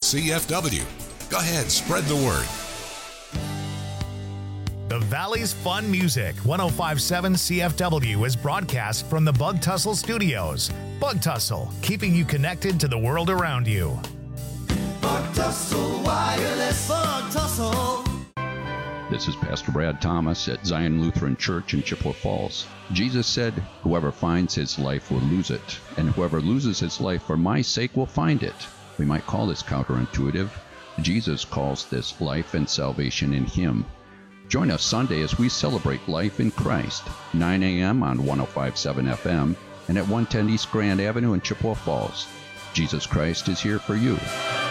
CFW. Go ahead, spread the word. The Valley's Fun Music, 105.7 CFW, is broadcast from the Bug Tussle Studios. Bug Tussle, keeping you connected to the world around you. Bug Tussle Wireless. Bug Tussle. This is Pastor Brad Thomas at Zion Lutheran Church in Chippewa Falls. Jesus said, "Whoever finds his life will lose it, and whoever loses his life for my sake will find it." We might call this counterintuitive. Jesus calls this life and salvation in him. Join us Sunday as we celebrate life in Christ, 9 a.m. on 105.7 FM and at 110 East Grand Avenue in Chippewa Falls. Jesus Christ is here for you.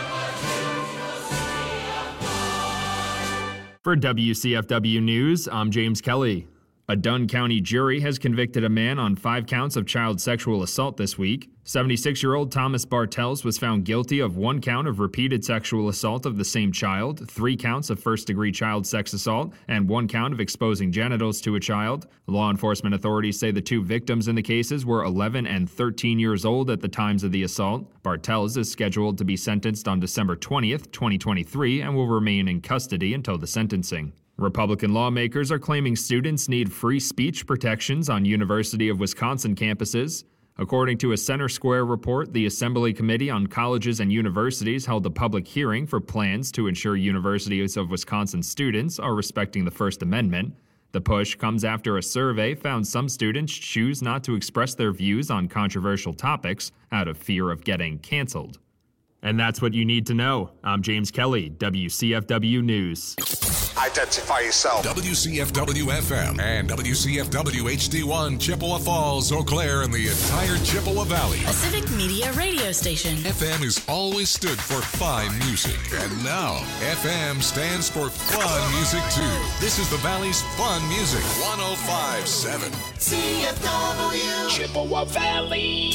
For WCFW News, I'm James Kelly. A Dunn County jury has convicted a man on 5 counts of child sexual assault this week. 76-year-old Thomas Bartels was found guilty of 1 count of repeated sexual assault of the same child, 3 counts of first-degree child sex assault, and 1 count of exposing genitals to a child. Law enforcement authorities say the 2 victims in the cases were 11 and 13 years old at the times of the assault. Bartels is scheduled to be sentenced on December 20th, 2023, and will remain in custody until the sentencing. Republican lawmakers are claiming students need free speech protections on University of Wisconsin campuses. According to a Center Square report, the Assembly Committee on Colleges and Universities held a public hearing for plans to ensure Universities of Wisconsin students are respecting the First Amendment. The push comes after a survey found some students choose not to express their views on controversial topics out of fear of getting canceled. And that's what you need to know. I'm James Kelly, WCFW News. Identify yourself. WCFW FM and WCFW HD1, Chippewa Falls, Eau Claire, and the entire Chippewa Valley. A civic media radio station. FM has always stood for fine music. And now, FM stands for fun music, too. This is the Valley's Fun Music, 105.7. CFW. Chippewa Valley.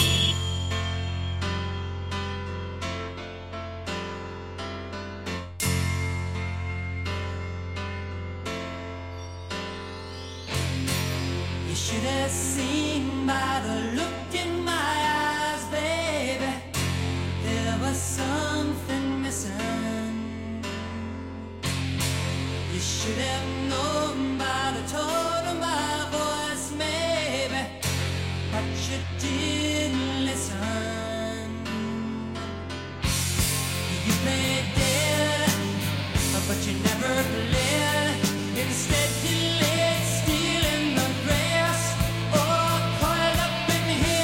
You should have seen by the look in my eyes, baby. There was something missing. You should have known by the tone of my voice, maybe, but you didn't listen. You played dead, but you never played. Instead you laid still in the grass, or coiled up in here.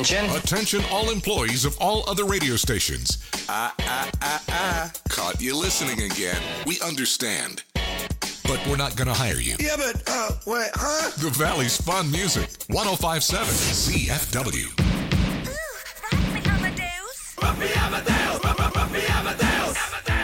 Attention all employees of all other radio stations. Caught you listening again. We understand. But we're not going to hire you. Yeah, but, wait, huh? The Valley's Fun Music. 105.7 CFW. Ruffy Amadeus. Ruffy Amadeus. Ruffy Amadeus.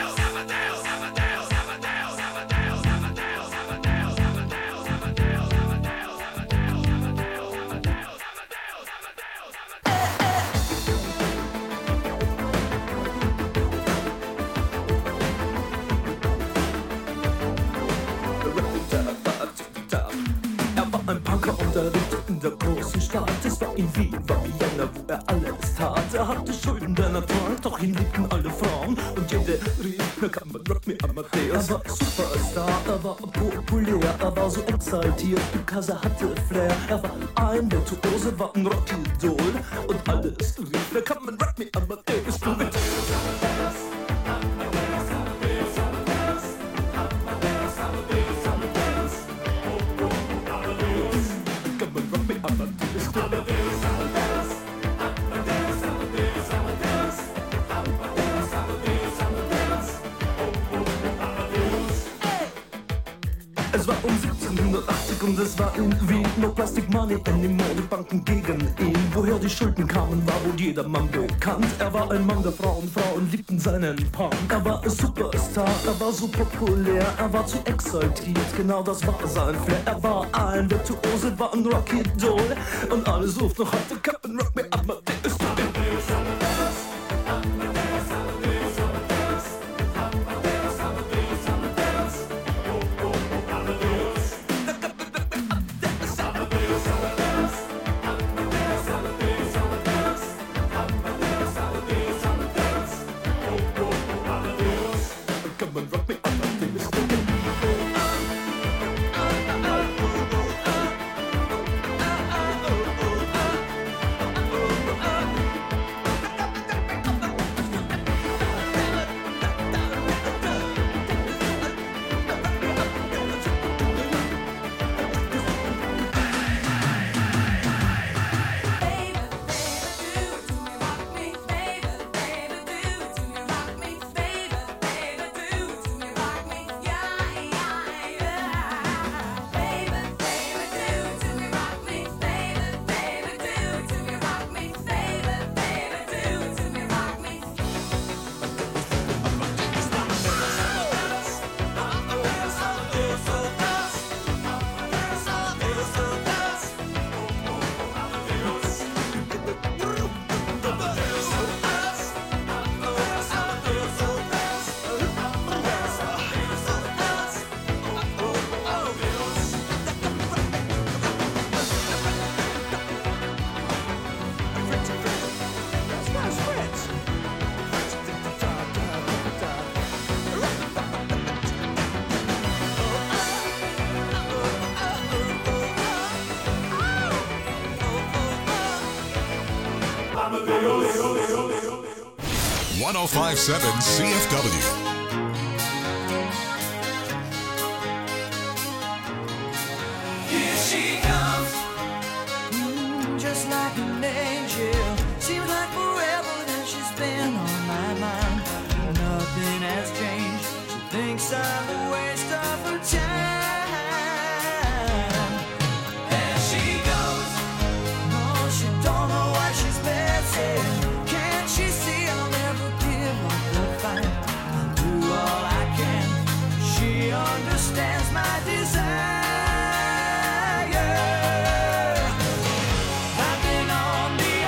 In der großen Stadt, es war in Wien, war Vienna, wo er alles tat. Er hatte Schulden, der Natur, doch ihn liebten alle Frauen. Und jede rief, na kann man Rock Me Amadeus. Er war Superstar, er war populär, er war so exaltiert, because er hatte Flair. Er war ein Virtuose, war ein Rockidol. Und alles rief, na kann man Rock Me Amadeus. Es war um 1780 und es war in Wien. No Plastic Money anymore, die Banken gegen ihn. Woher die Schulden kamen, war wohl jedermann bekannt. Er war ein Mann der Frauen, Frauen liebten seinen Punk. Er war ein Superstar, er war so populär, er war zu exaltiert, genau das war sein Flair. Er war ein Virtuose, war ein Rockidol. Und alle suchten noch heute Captain Rock Me Amadeus. Amadeus. 105.7 CFW. Here she comes, just like an angel. Seems like forever that she's been on my mind. Nothing has changed. She thinks I'm a waste of her time. There she goes. No, she don't know what she's missing. Can't she see I'll never give up the fight? I'll do all I can. She understands my desire. I've been on the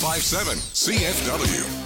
1057 CFW.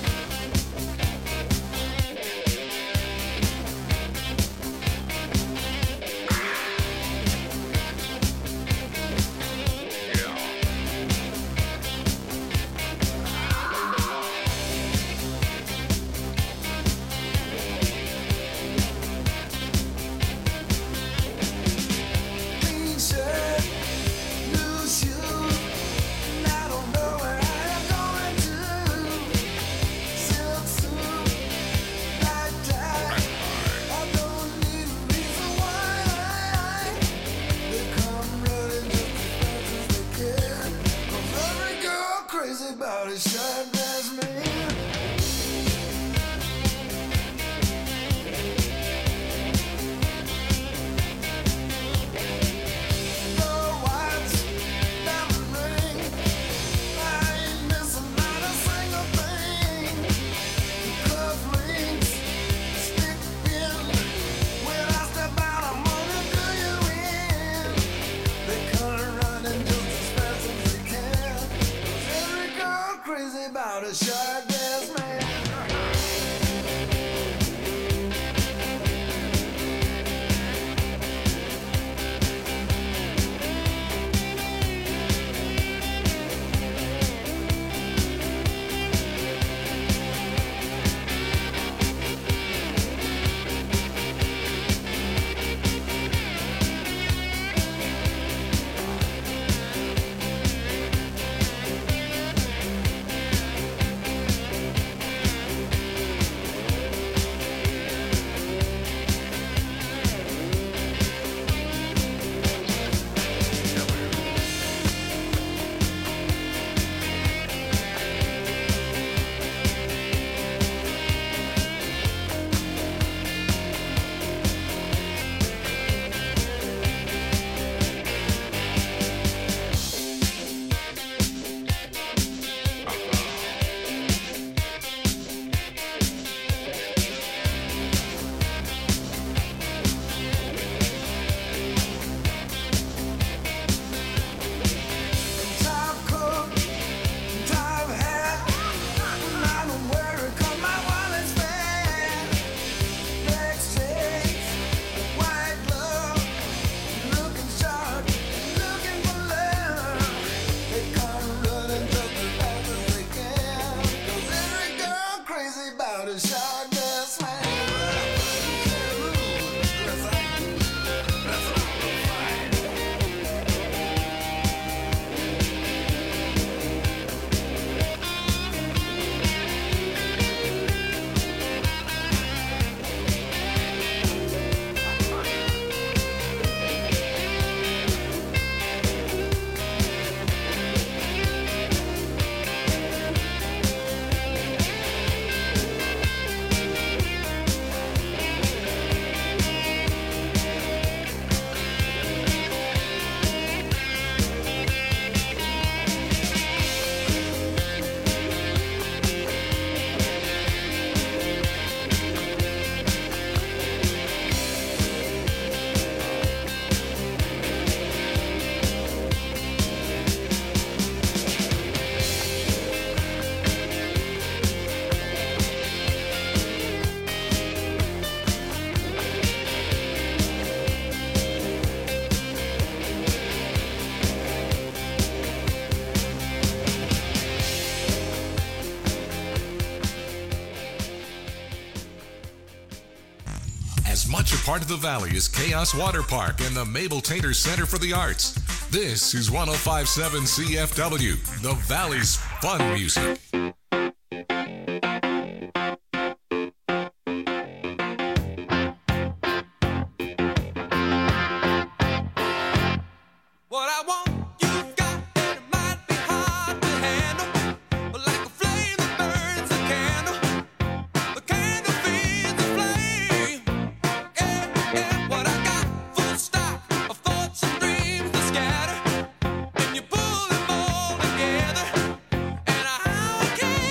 Much a part of the Valley is Chaos Water Park and the Mabel Tainter Center for the Arts. This is 1057 CFW, the Valley's fun music. Can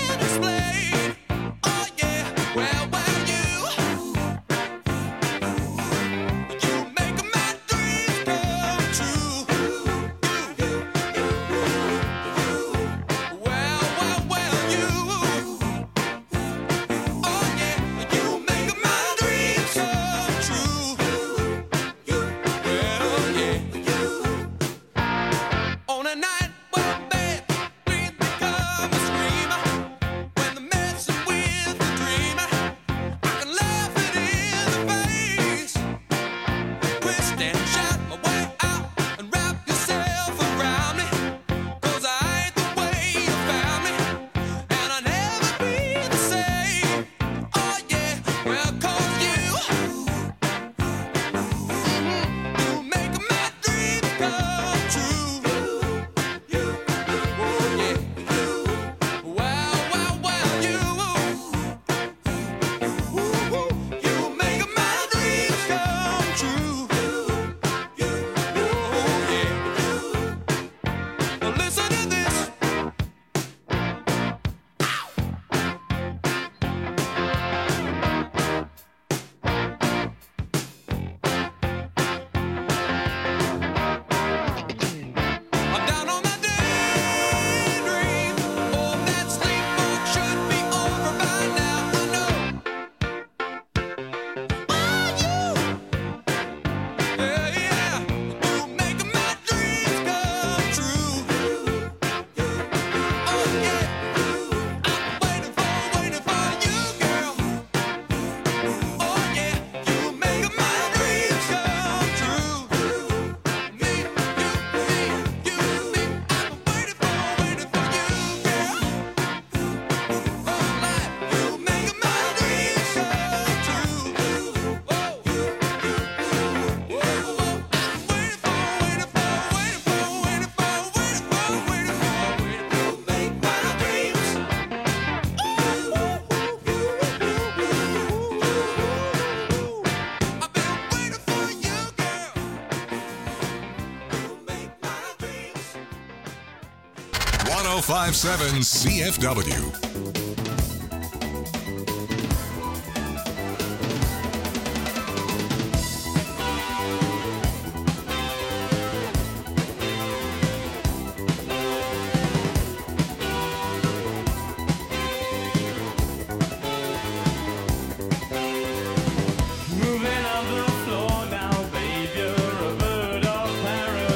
1057 CFW.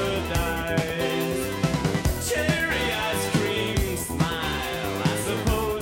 Cherry ice cream smile, I suppose.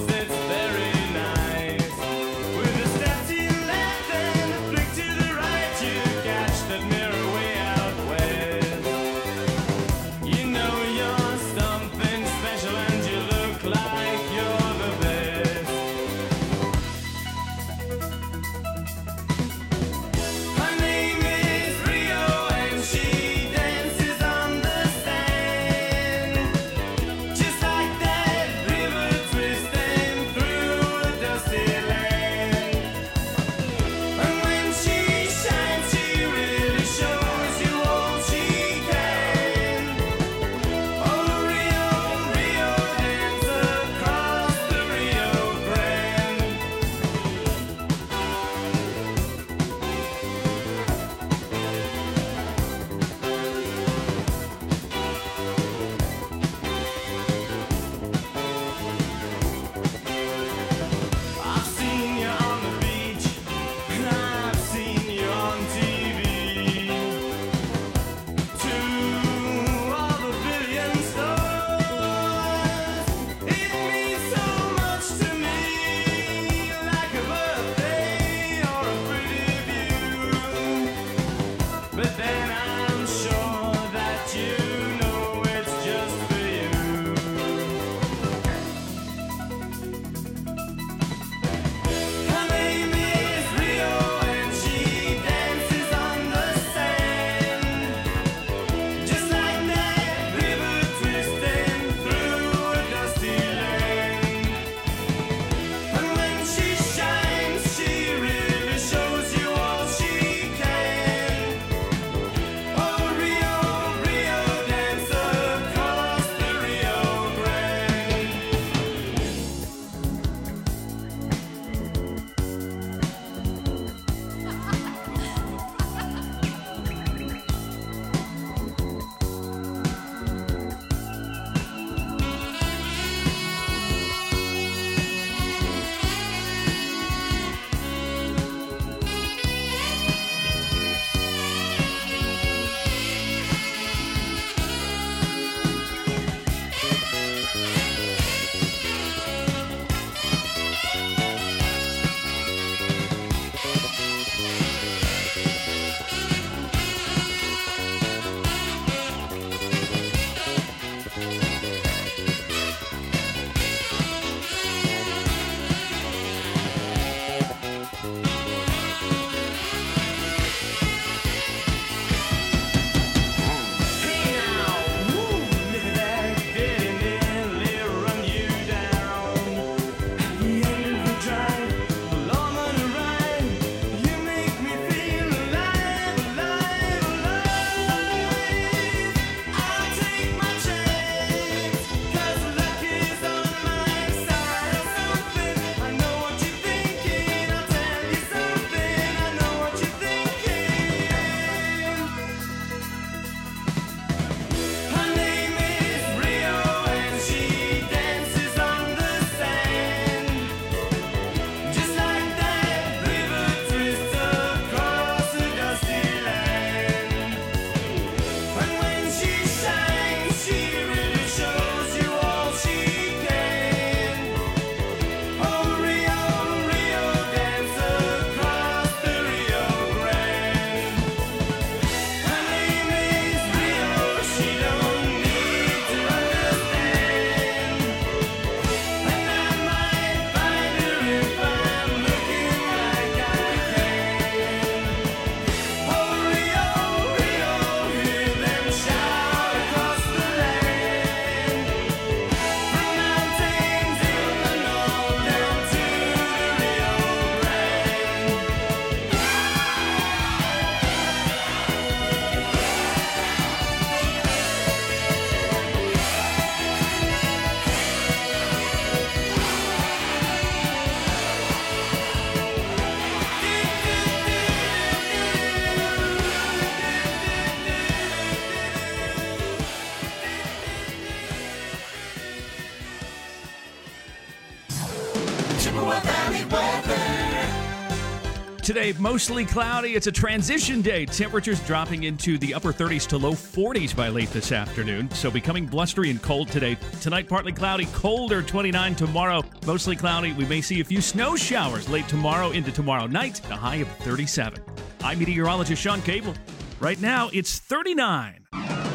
Today, mostly cloudy. It's a transition day. Temperatures dropping into the upper 30s to low 40s by late this afternoon. So becoming blustery and cold today. Tonight, partly cloudy, colder, 29 tomorrow. Mostly cloudy. We may see a few snow showers late tomorrow into tomorrow night. A high of 37. I'm meteorologist Sean Cable. Right now, it's 39.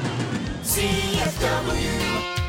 CFW.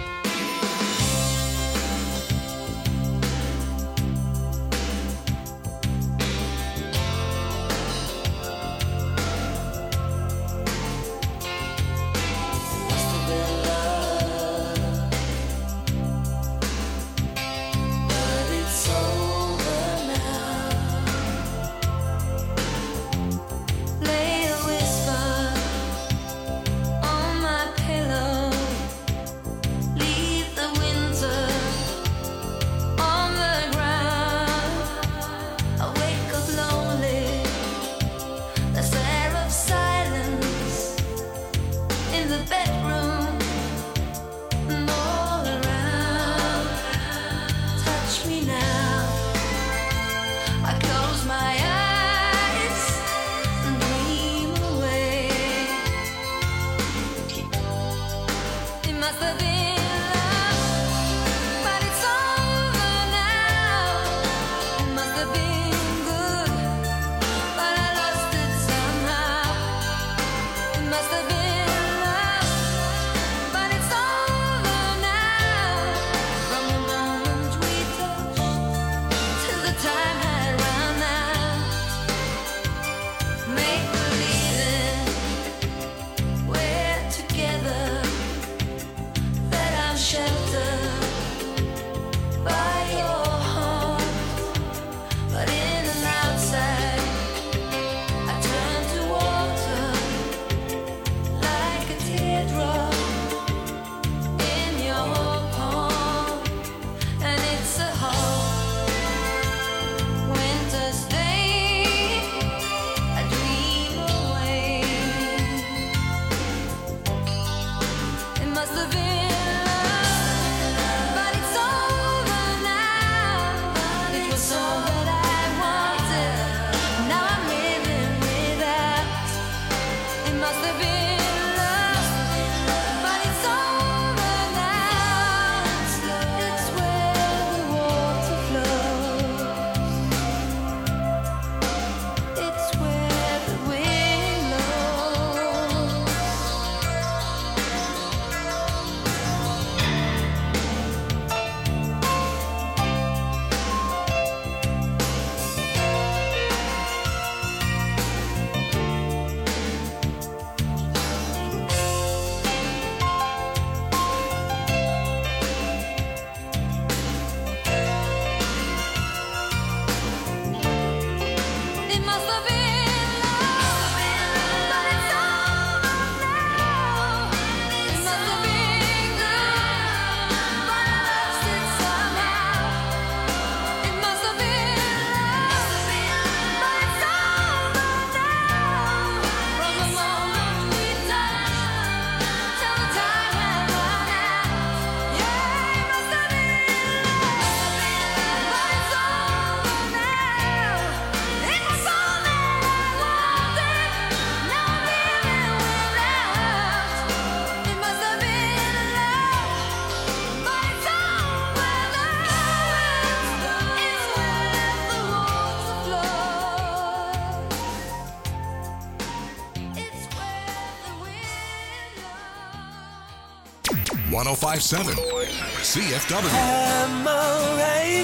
.1057 CFW. I'm alright.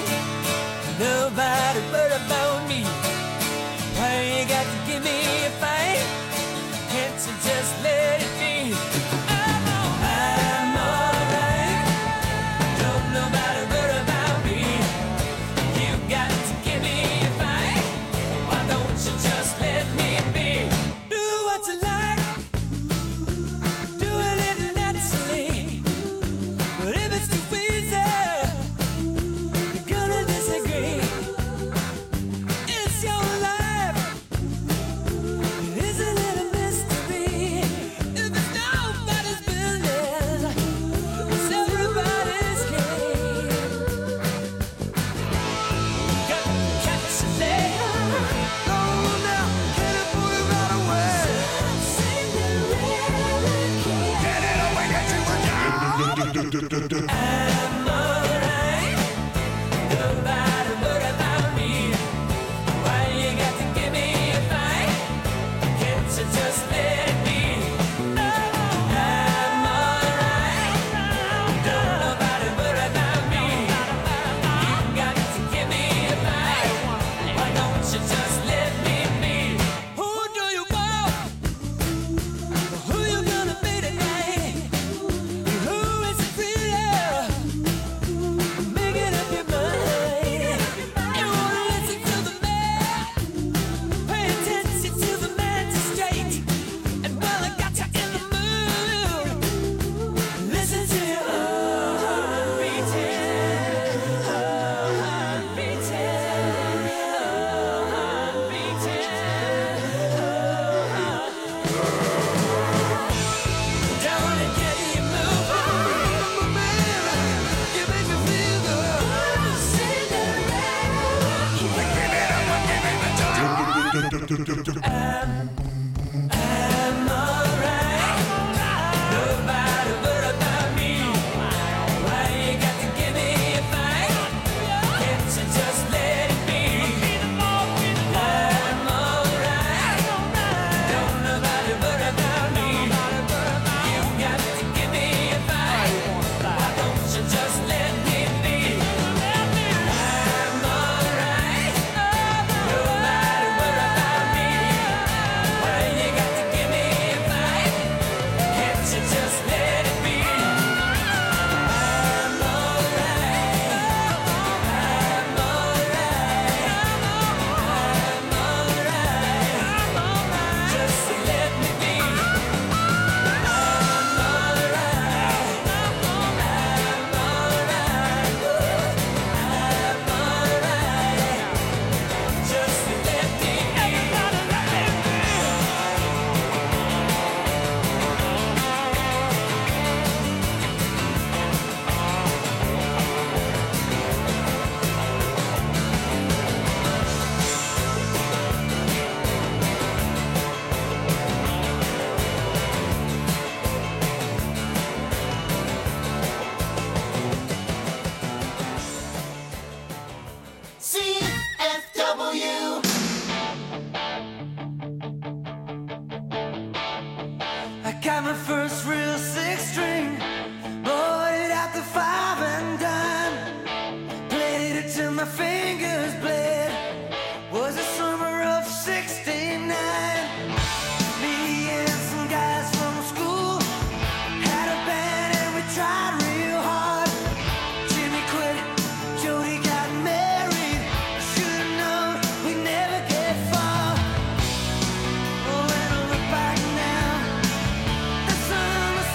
Nobody but about me. Why you got to give me a fight? Can't you just let it be? I'm alright. Don't nobody but about me. You got to give me a fight. Why don't you just let me be? Do what you like. Do it naturally. But if it's too easy, you're gonna disagree. It's your life. Got my first real six string, bought it at the 5 and dime, played it till my fingers bled. Was the summer of '69. Me and some guys from school had a band and we tried real hard. Jimmy quit, Jody got married. Should've known we'd never get far. Oh, when I look back now, the summer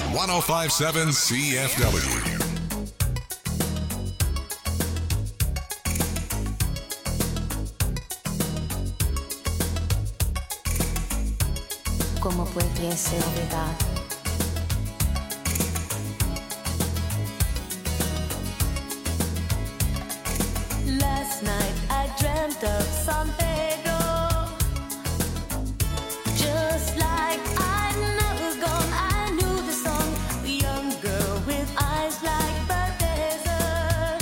1057 CFW. ¿Cómo pudiese olvidar? Last night I dreamt of San Pedro, just like I'd never gone. I knew the song, a young girl with eyes like the desert.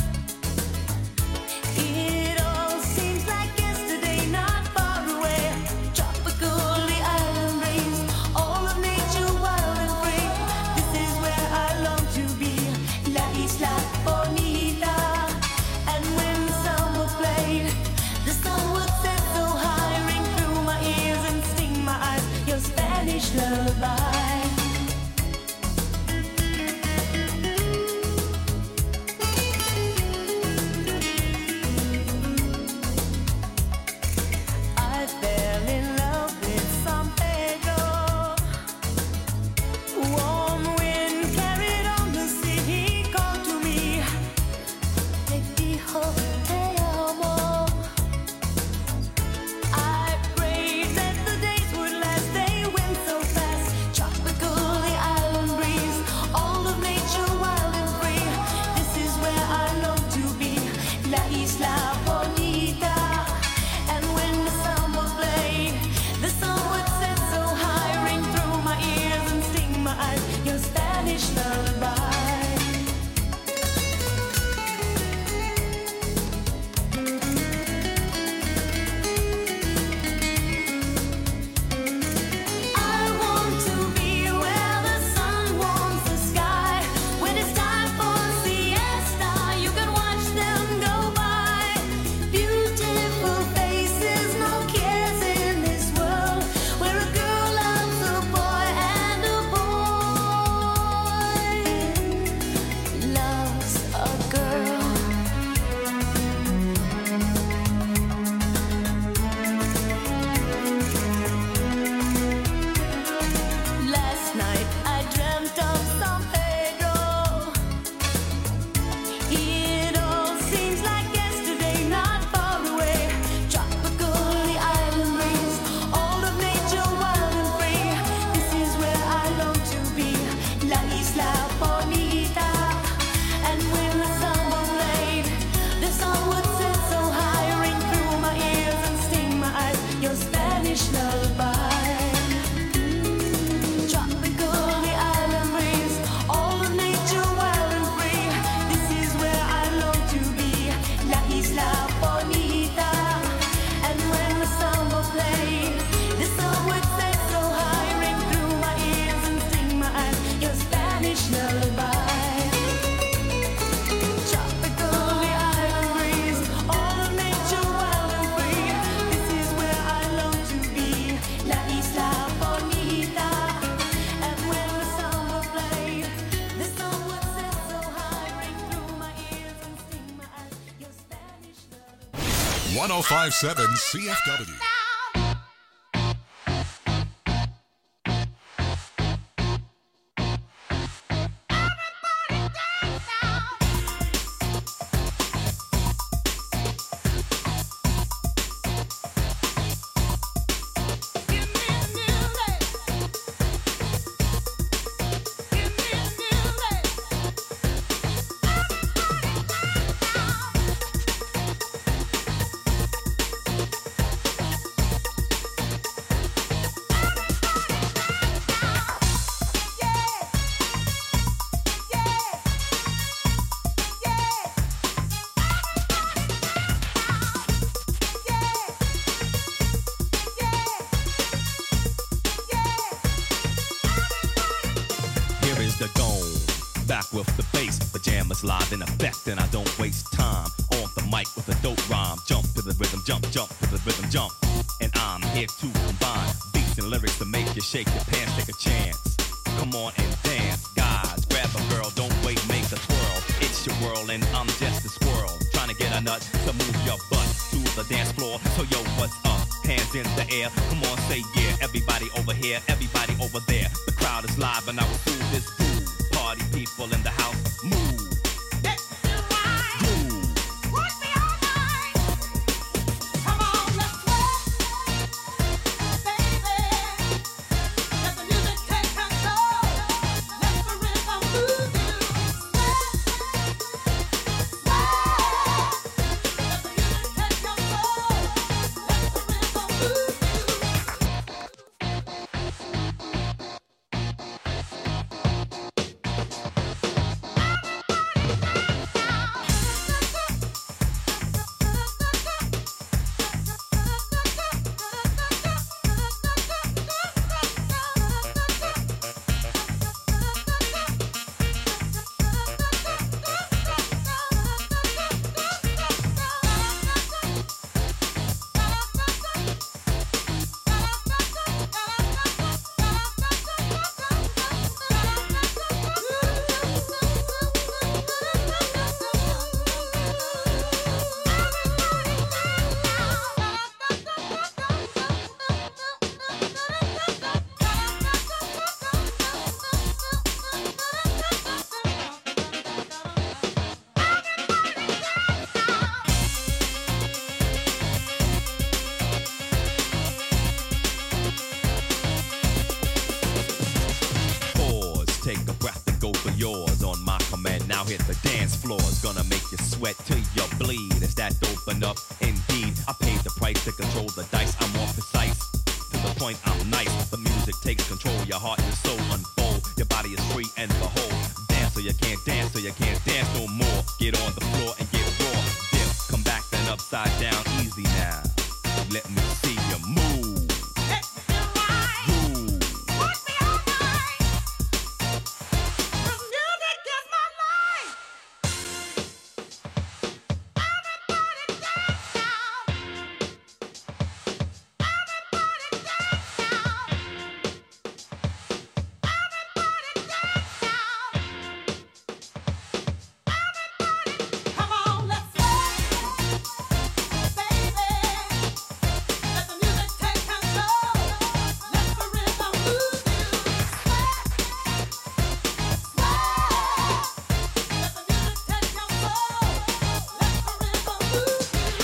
It all seems like yesterday, not far away. Tropical, the island breeze, all of nature wild and free. This is where I long to be, La Isla Bonita. And when the sun would play, the sun would set so high, ring through my ears and sting my eyes, your Spanish lullaby. I fell in love with San Pedro. Warm wind carried on the sea. He called to me, me dijo te amo. I prayed that the days would last. They went so fast. Tropical, the island breeze, all of nature wild and free. This is where I long to be, La Isla Bonita. And when the sun would play, the sun would set so high, ring through my ears and sting my eyes, your Spanish lullaby. I want to be where the sun warms the sky. When it's time for siesta, you can watch them go by. Beautiful faces, no cares in this world, where a girl loves a boy and a boy loves a girl. Last night I dreamt of San Pedro. It all seems like yesterday, not far away. Tropical, the island breeze, all of nature wild and free. This is where I long to be, La Isla Bonita. And when the sun was laid, the sun would set so high, ring through my ears and sting my eyes, your Spanish lullaby. Tropical, the island breeze, all of nature wild and free. This is where I long to be, La Isla Bonita. And when the sun will play, the sun would set so high, ring through my ears and sting my eyes, your Spanish lullaby. Tropical, the island breeze, all of nature wild and free. This is where I long to be, La Isla Bonita. And when the sun will play, the sun would set so high, ring through my ears and sting my eyes, your Spanish lullaby. 1057 CFW. Here is the dome, back with the bass, pajamas live in effect, and I don't waste time on the mic with a dope rhyme. Jump to the rhythm, jump to the rhythm, jump. And I'm here to combine beats and lyrics to make you shake your pants, take a chance. Come on and dance, guys, grab a girl, don't wait, make a twirl. It's your world and I'm just a squirrel, trying to get a nut to move your butt to the dance floor. So yo, what's up? Hands in the air, come on, say yeah. Everybody over here, everybody over there. The crowd is live and I will do this groove. party people in the house, move. Groove. Come on, let's sweat, baby. Let the music take control. Let the rhythm move you. Sweat. Let the music take control. Let the rhythm move you. Pause, take a breath and go for yours. On my command, now hit the dance floor. It's gonna make you sweat till you bleed. Is that open up? Indeed, I paid the price to control the dice. I'm more precise. To the point, I'm nice. The music takes control. Your heart and soul unfold. Your body is free and behold. Dance so you can't dance, so you can't dance no more. Get on the floor and get raw. Dip, come back then upside down. Easy now. Let me see you move. Groove. Come on, let's sweat, baby. Let the music take control. Let the rhythm move you. Sweat, sweat. Let the music take control. Let the rhythm move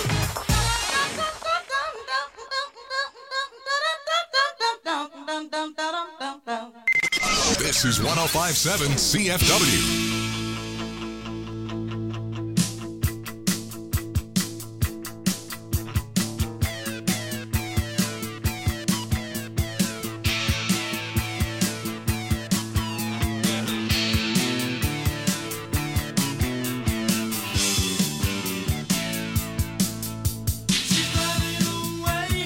you. This is 1057 CFW. She's running away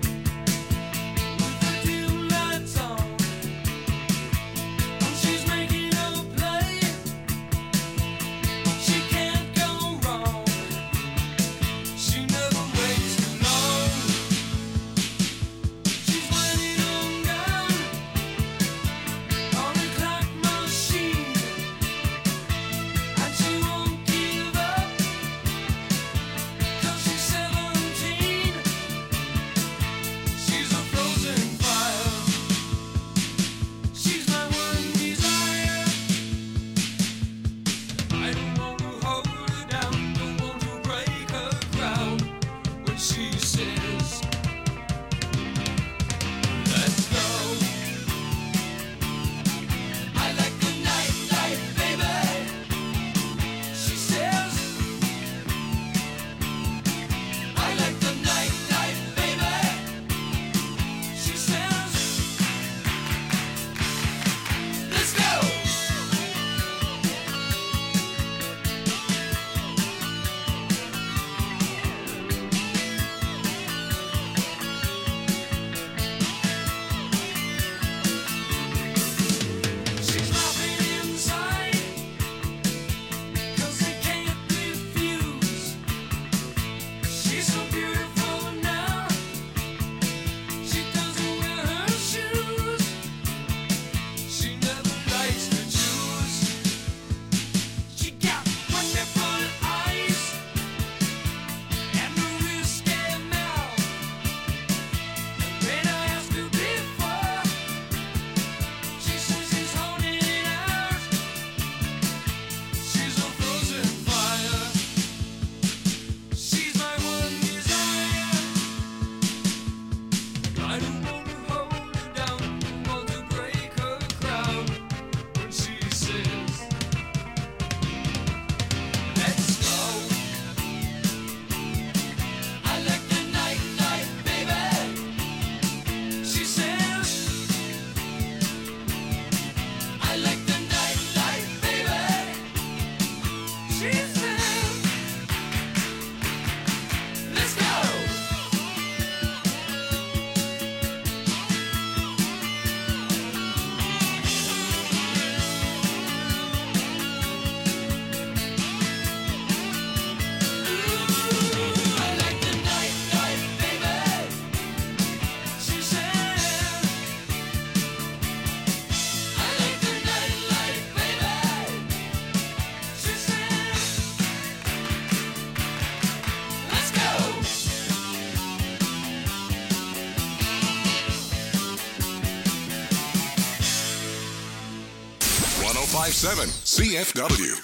with the dim lights on. She's making a play. 1057 CFW.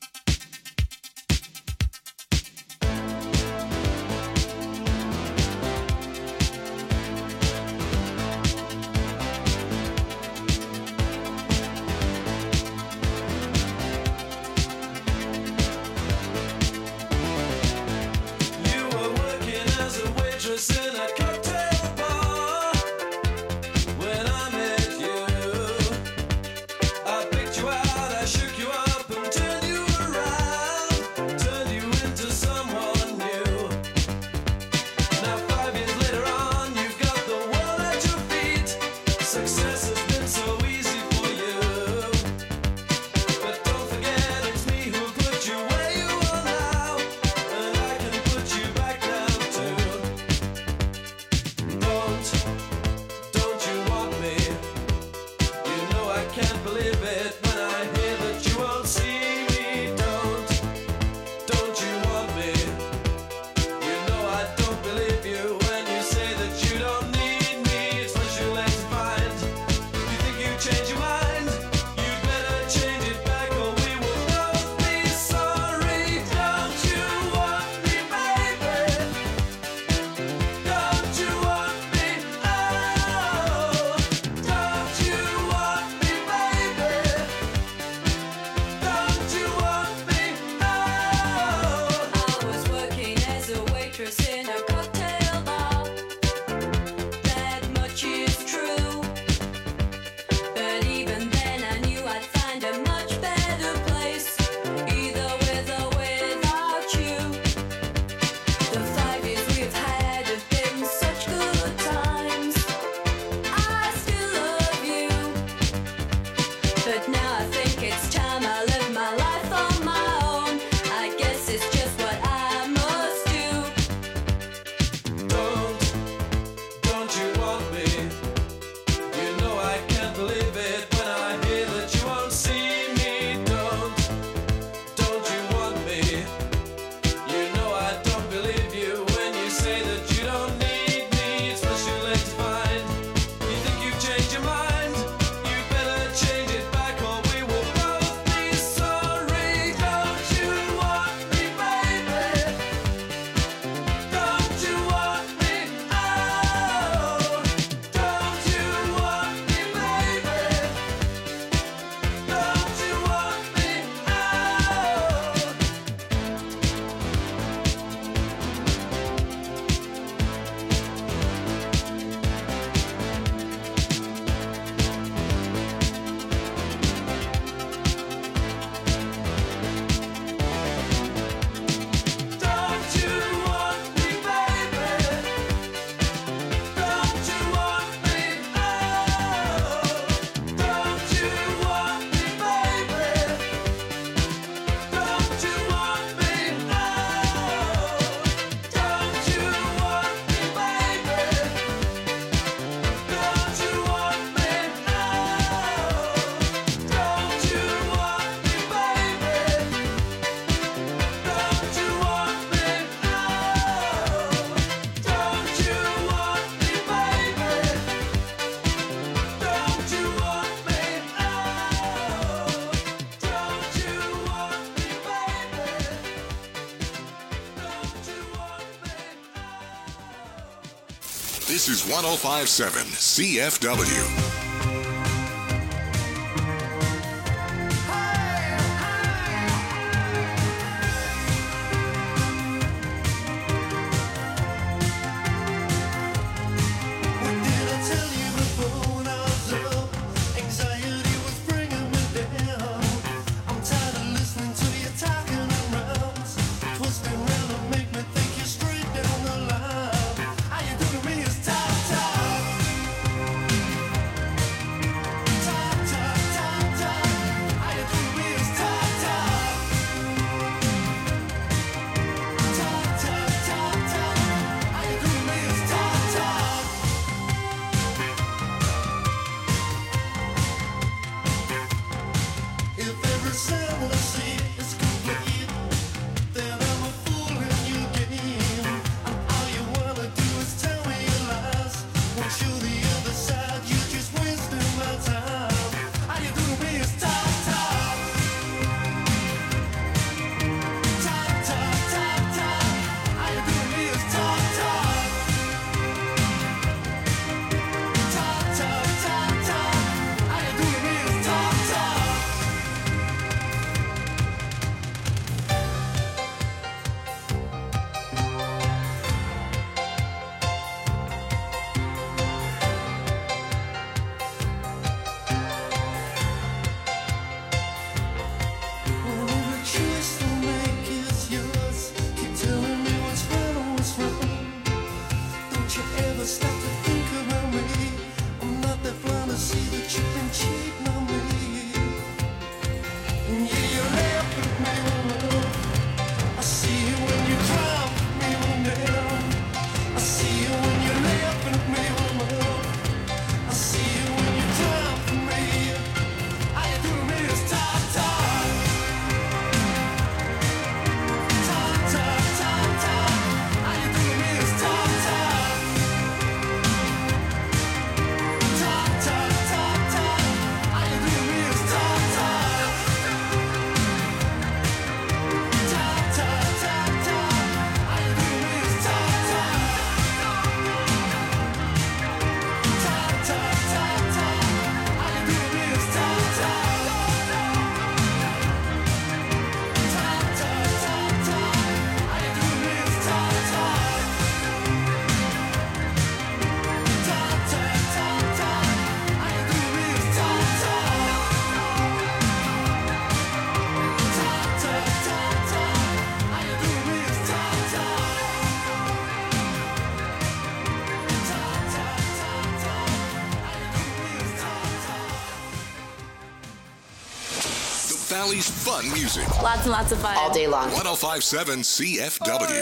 This is 1057 CFW. Straight down the line. How you doing to me is top, top. Valley's fun music. Lots and lots of fun. All day long. 105.7 CFW.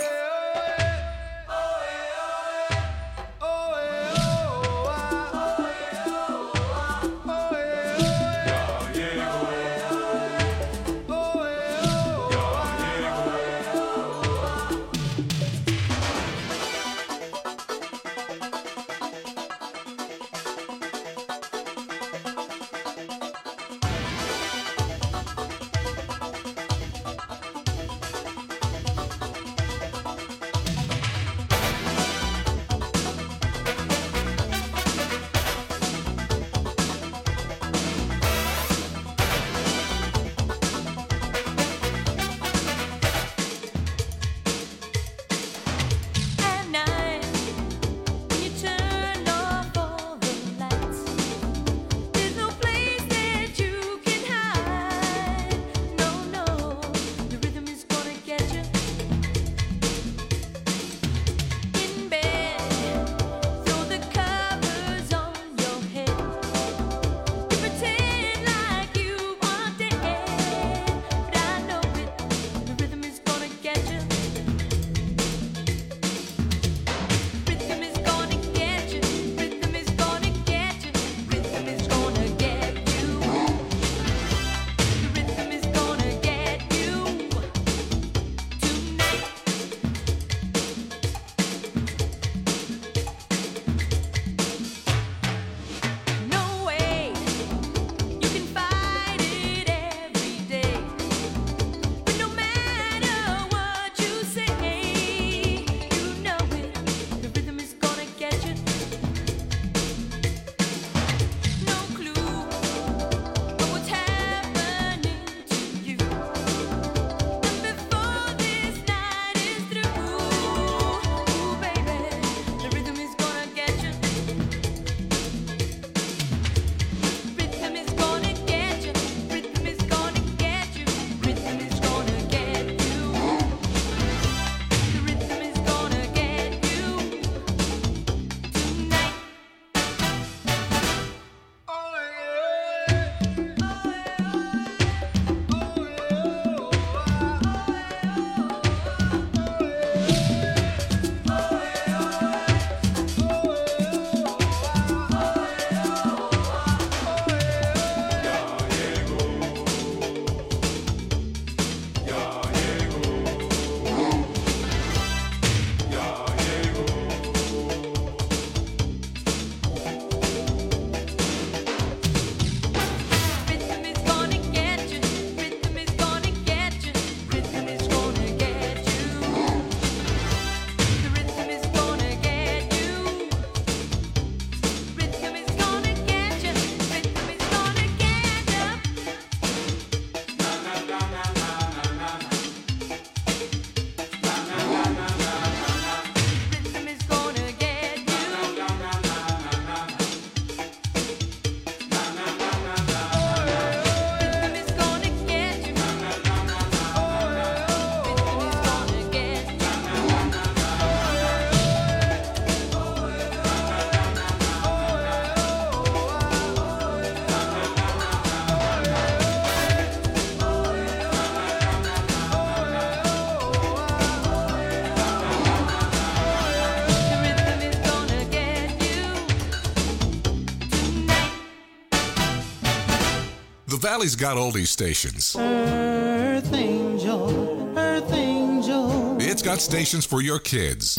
The Valley's got oldies stations. Earth Angel, Earth Angel. It's got stations for your kids.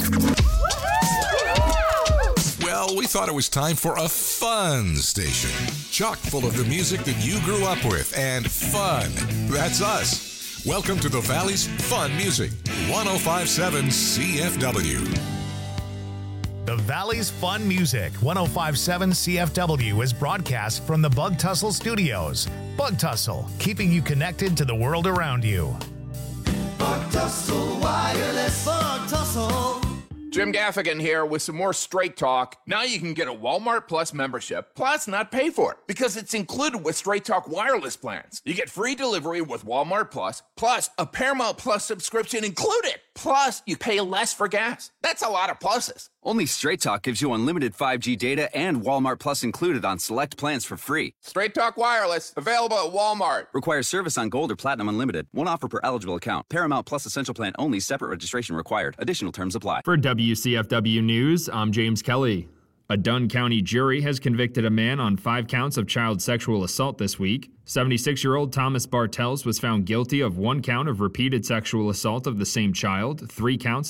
Well, we thought it was time for a fun station. Chock full of the music that you grew up with and fun. That's us. Welcome to the Valley's Fun Music, 105.7 CFW. The Valley's Fun Music, 105.7 CFW is broadcast from the Bug Tussle Studios. Bug Tussle, keeping you connected to the world around you. Bug Tussle Wireless. Bug Tussle. Jim Gaffigan here with some more Straight Talk. Now you can get a Walmart Plus membership, plus not pay for it, because it's included with Straight Talk wireless plans. You get free delivery with Walmart Plus a Paramount Plus subscription included. Plus, you pay less for gas. That's a lot of pluses. Only Straight Talk gives you unlimited 5G data and Walmart Plus included on select plans for free. Straight Talk Wireless, available at Walmart. Requires service on Gold or Platinum Unlimited. One offer per eligible account. Paramount Plus Essential Plan only. Separate registration required. Additional terms apply. For WCFW News, I'm James Kelly. A Dunn County jury has convicted a man on 5 counts of child sexual assault this week. 76-year-old Thomas Bartels was found guilty of 1 count of repeated sexual assault of the same child, 3 counts